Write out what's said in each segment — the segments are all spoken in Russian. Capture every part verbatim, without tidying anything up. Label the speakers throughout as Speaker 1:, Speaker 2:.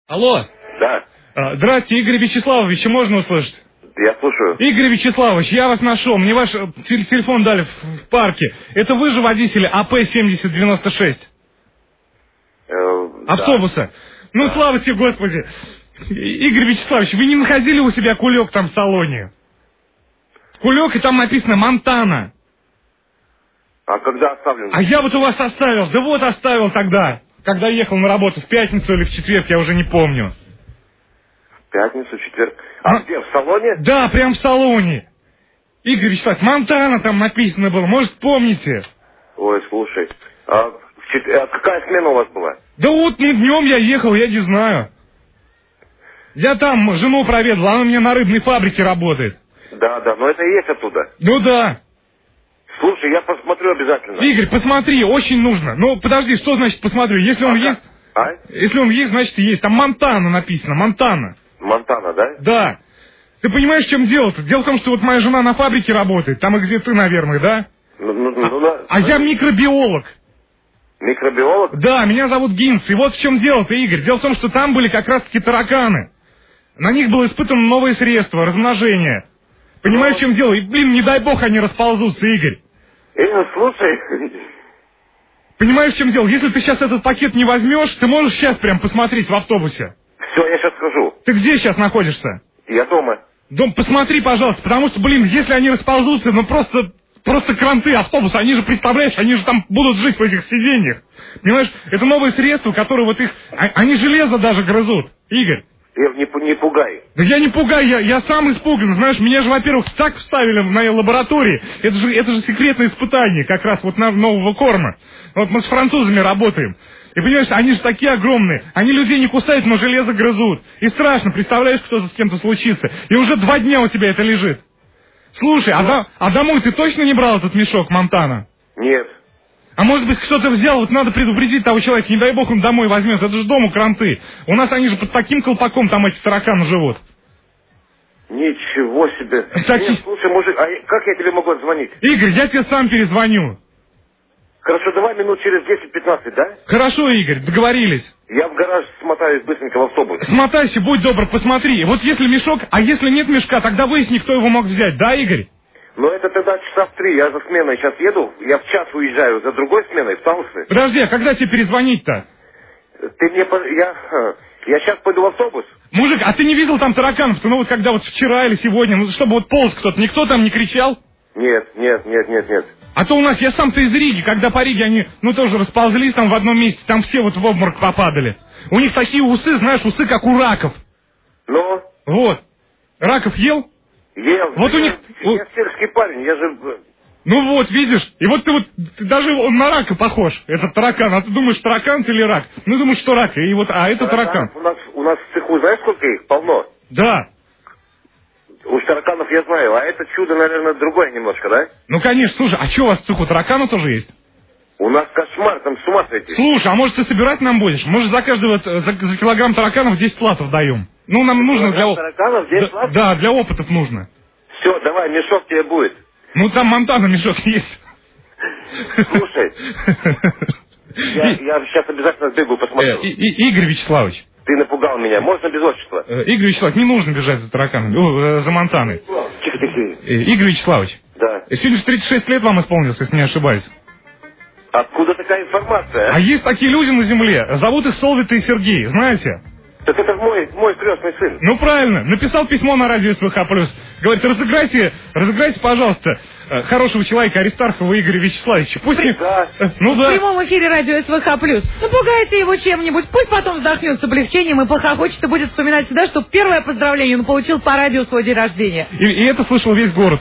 Speaker 1: Алло.
Speaker 2: Да.
Speaker 1: А, Здравствуйте, Игорь Вячеславович, можно услышать?
Speaker 2: Я слушаю.
Speaker 1: Игорь Вячеславович, я вас нашел, мне ваш э, тел- телефон дали в, в парке. Это вы же водитель АП семьдесят девяносто шесть?
Speaker 2: Э,
Speaker 1: Автобуса.
Speaker 2: да.
Speaker 1: Ну,
Speaker 2: Да.
Speaker 1: слава тебе, Господи. И- Игорь Вячеславович, вы не находили у себя кулек там в салоне? Кулек, и там написано «Монтана».
Speaker 2: А когда оставлен?
Speaker 1: А я вот у вас оставил, да вот оставил тогда, когда ехал на работу, в пятницу или в четверг, я уже не помню.
Speaker 2: В пятницу, четверг. А
Speaker 1: М-
Speaker 2: где, в салоне?
Speaker 1: Да, прям в салоне. Игорь Вячеславович, «Монтана» там написано было, может, помните?
Speaker 2: Ой, слушай. А, в чет- а какая смена у вас была?
Speaker 1: Да вот, ну, днем я ехал, я не знаю. Я там жену проведал, она у меня на рыбной фабрике работает.
Speaker 2: Да, да, но это и есть оттуда.
Speaker 1: Ну да.
Speaker 2: Слушай, я посмотрю обязательно.
Speaker 1: Игорь, посмотри, очень нужно. Ну, подожди, что значит посмотрю? Если он
Speaker 2: А
Speaker 1: есть...
Speaker 2: как? А?
Speaker 1: Если он есть, значит есть. Там «Монтана» написано, «Монтана».
Speaker 2: Монтана, да?
Speaker 1: Да. Ты понимаешь, в чем дело-то? Дело в том, что вот моя жена на фабрике работает, там и где ты, наверное, да?
Speaker 2: Ну, ну,
Speaker 1: А,
Speaker 2: ну, да.
Speaker 1: а я микробиолог.
Speaker 2: Микробиолог?
Speaker 1: Да, меня зовут Гинс. И вот в чем дело-то, Игорь. Дело в том, что там были как раз-таки тараканы. На них было испытано новое средство, размножение. Понимаешь, в чем дело? И, блин, не дай бог они расползутся, Игорь.
Speaker 2: Э, слушай.
Speaker 1: Понимаешь, в чем дело? Если ты сейчас этот пакет не возьмешь, ты можешь сейчас прям посмотреть в автобусе.
Speaker 2: Все, я сейчас скажу.
Speaker 1: Ты где сейчас находишься?
Speaker 2: Я дома.
Speaker 1: Дом, посмотри, пожалуйста, потому что, блин, если они расползутся, ну просто, просто кранты автобуса, они же, представляешь, они же там будут жить в этих сиденьях. Понимаешь, это новое средство, которое вот их, а- они железо даже грызут. Игорь.
Speaker 2: Я не, пу- не пугай.
Speaker 1: Да я не пугаю, я, я сам испуган, знаешь, меня же, во-первых, так вставили в моей лаборатории, это же, это же секретное испытание, как раз вот на нового корма. Вот мы с французами работаем. И понимаешь, они же такие огромные, они людей не кусают, но железо грызут. И страшно, представляешь, кто-то с кем-то случится. И уже два дня у тебя это лежит. Слушай, а, до- а домой ты точно не брал этот мешок «Монтана»?
Speaker 2: Нет.
Speaker 1: А может быть, кто-то взял, вот надо предупредить того человека, не дай бог он домой возьмет, это же дому кранты. У нас они же под таким колпаком там эти тараканы живут.
Speaker 2: Ничего себе.
Speaker 1: Так-
Speaker 2: Нет, слушай, мужик, а как я тебе могу отзвонить?
Speaker 1: Игорь, я тебе сам перезвоню.
Speaker 2: Хорошо, давай минут через десять-пятнадцать, да?
Speaker 1: Хорошо, Игорь, договорились.
Speaker 2: Я в гараж смотаюсь быстренько в автобус.
Speaker 1: Смотайся, будь добр, посмотри. Вот если мешок, а если нет мешка, тогда выясни, кто его мог взять, да, Игорь?
Speaker 2: Но это тогда часа в три, я за сменой сейчас еду, я в час уезжаю за другой сменой в Талсы.
Speaker 1: Подожди, а когда тебе перезвонить-то?
Speaker 2: Ты мне, по- я, э, я сейчас пойду в автобус.
Speaker 1: Мужик, а ты не видел там тараканов-то, ну вот когда вот вчера или сегодня, ну чтобы вот полз кто-то, никто там не кричал?
Speaker 2: Нет, нет, нет, нет, нет.
Speaker 1: А то у нас, я сам-то из Риги, когда по Риге они, ну тоже расползлись там в одном месте, там все вот в обморок попадали. У них такие усы, знаешь, усы как у раков.
Speaker 2: Ну,
Speaker 1: Вот. Раков ел?
Speaker 2: ел.
Speaker 1: Вот у
Speaker 2: я,
Speaker 1: них-
Speaker 2: Я сельский парень, я же... э,
Speaker 1: Ну вот, видишь, и вот ты вот, ты даже он на рака похож, этот таракан, а ты думаешь, таракан ты или рак? Ну, думаешь, что рак, и вот, а это таракан.
Speaker 2: У нас, у нас в цеху, знаешь, сколько их? Полно.
Speaker 1: Да,
Speaker 2: Уж тараканов я знаю, а это чудо, наверное, другое немножко, да?
Speaker 1: ну, конечно, слушай, а что у вас в цеху, тараканы тоже есть?
Speaker 2: У нас кошмар, там с ума сойти.
Speaker 1: Слушай, а может ты собирать нам будешь? Может за каждого, э, за, за килограмм тараканов десять латов даем? Ну, нам нужно для...
Speaker 2: Килограмм тараканов десять
Speaker 1: Да,
Speaker 2: лат?
Speaker 1: да, для опытов нужно.
Speaker 2: Все, давай, мешок тебе будет.
Speaker 1: Ну, там Монтана мешок есть.
Speaker 2: Слушай, я, я сейчас обязательно сбегу,
Speaker 1: Э,
Speaker 2: посмотрю.
Speaker 1: И- И- Игорь Вячеславович,
Speaker 2: Ты напугал меня, можно без отчества?
Speaker 1: э, Игорь Вячеславович, не нужно бежать за тараканами, о, э, за Монтаной.
Speaker 2: Тихо, тихо.
Speaker 1: Э, Игорь Вячеславович,
Speaker 2: Да.
Speaker 1: э, сегодня же тридцать шесть лет вам исполнилось, если не ошибаюсь.
Speaker 2: Откуда такая информация?
Speaker 1: А есть такие люди на земле, зовут их Солвита и Сергей, знаете?
Speaker 2: Так это мой, мой крестный сын.
Speaker 1: Ну правильно, написал письмо на радио СВХ+. Говорит, разыграйте, разыграйте, пожалуйста, э, хорошего человека Аристархова Игоря Вячеславовича. Пусть не...
Speaker 2: Да.
Speaker 1: э, Ну
Speaker 3: В
Speaker 1: да.
Speaker 3: прямом эфире радио СВХ+. Напугайте его чем-нибудь, пусть потом вздохнет с облегчением и похохочет и будет вспоминать всегда, что первое поздравление он получил по радио в свой день рождения.
Speaker 1: И, и это слышал весь город.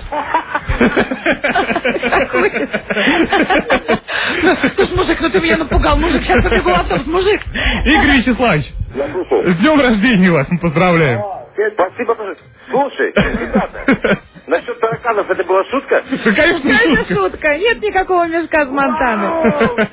Speaker 3: Слушай, мужик, ну ты меня напугал, мужик, сейчас побегу в автобус, мужик.
Speaker 1: Игорь Вячеславович,
Speaker 2: Я слушаю.
Speaker 1: с днем рождения вас, мы поздравляем.
Speaker 2: Спасибо, пожалуйста. Слушай, ребята, насчет тараканов это была шутка?
Speaker 1: Да, конечно, не
Speaker 3: Это
Speaker 1: шутка.
Speaker 3: шутка, нет никакого мешка с Монтаны.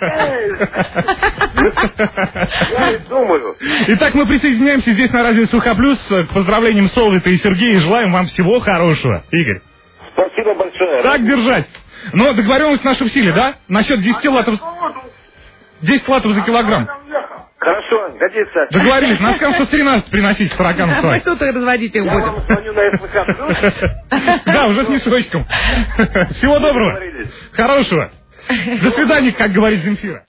Speaker 2: Я и думаю.
Speaker 1: Итак, мы присоединяемся здесь на радио СВХ+, к поздравлениям Солвита и Сергея, и желаем вам всего хорошего. Игорь.
Speaker 2: Спасибо большое.
Speaker 1: Так держать. Но договоренность наша в силе, да? Насчет десять латов... десять латов за килограмм.
Speaker 2: Хорошо, годится.
Speaker 1: Договорились, нас сто тринадцать приносить тараканов
Speaker 3: Мы
Speaker 1: своих.
Speaker 3: тут разводить их
Speaker 2: Я
Speaker 3: будем.
Speaker 2: вам звоню на СВХ.
Speaker 1: Да, уже с мешочком. Всего доброго. Хорошего. До свидания, как говорит Земфира.